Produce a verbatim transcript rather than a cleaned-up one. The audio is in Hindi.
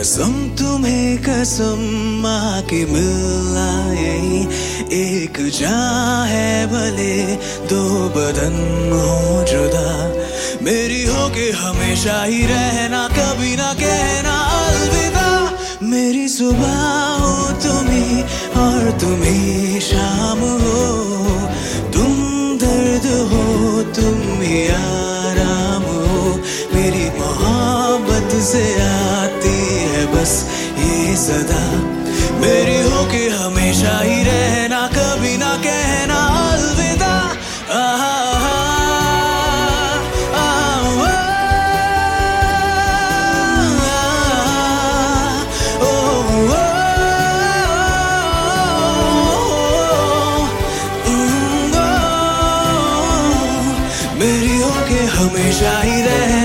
कसम तुम्हें कसम आके मिलना यही एक जान है, भले दो बदन हो जुदा, मेरी हो के हमेशा ही रहना, कभी ना कहना अलविदा। मेरी सुबह हो तुम्ही और तुम्ही शाम हो, तुम दर्द हो तुम ही आराम हो, मेरी मोहब्बत से आती है बस ये सदा, मेरी हो के हमेशा ही रहना, कभी ना कहना अलविदा। आहा मेरी होके हमेशा ही रहे।